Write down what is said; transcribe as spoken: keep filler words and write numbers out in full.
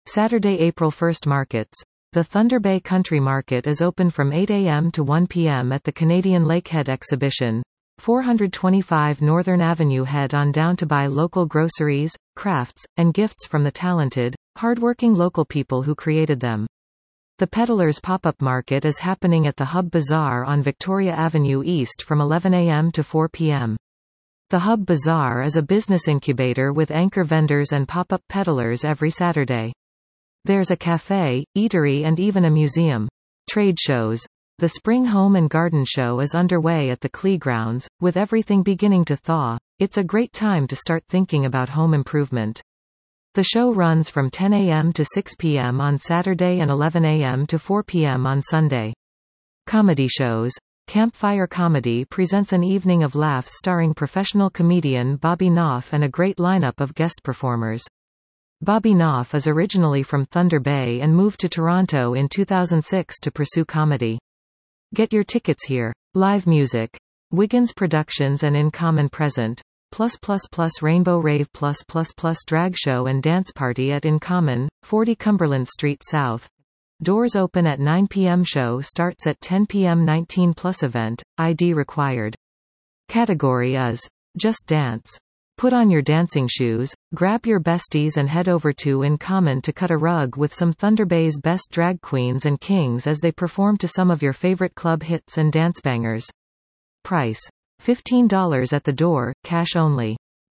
Saturday, April first Markets. The Thunder Bay Country Market is open from eight a m to one p m at the Canadian Lakehead Exhibition, four twenty-five Northern Avenue. Head on down to buy local groceries, crafts, and gifts from the talented, hardworking local people who created them. The Peddlers Pop-Up Market is happening at the Hub Bazaar on Victoria Avenue East from eleven a m to four p m The Hub Bazaar is a business incubator with anchor vendors and pop-up peddlers every Saturday. There's a cafe, eatery and even a museum. Trade shows. The Spring Home and Garden Show is underway at the Clee Grounds, with everything beginning to thaw. It's a great time to start thinking about home improvement. The show runs from ten a m to six p m on Saturday and eleven a m to four p m on Sunday. Comedy shows. Campfire Comedy presents an evening of laughs starring professional comedian Bobby Knopf and a great lineup of guest performers. Bobby Knopf is originally from Thunder Bay and moved to Toronto in two thousand six to pursue comedy. Get your tickets here. Live music. Wiggins Productions and In Common present. Plus plus plus Rainbow Rave plus plus plus drag show and dance party at In Common, forty Cumberland Street South. Doors open at nine p m Show starts at ten p m nineteen plus event, I D required. Category is Just Dance. Put on your dancing shoes, grab your besties and head over to In Common to cut a rug with some Thunder Bay's best drag queens and kings as they perform to some of your favorite club hits and dance bangers. Price. fifteen dollars at the door, cash only.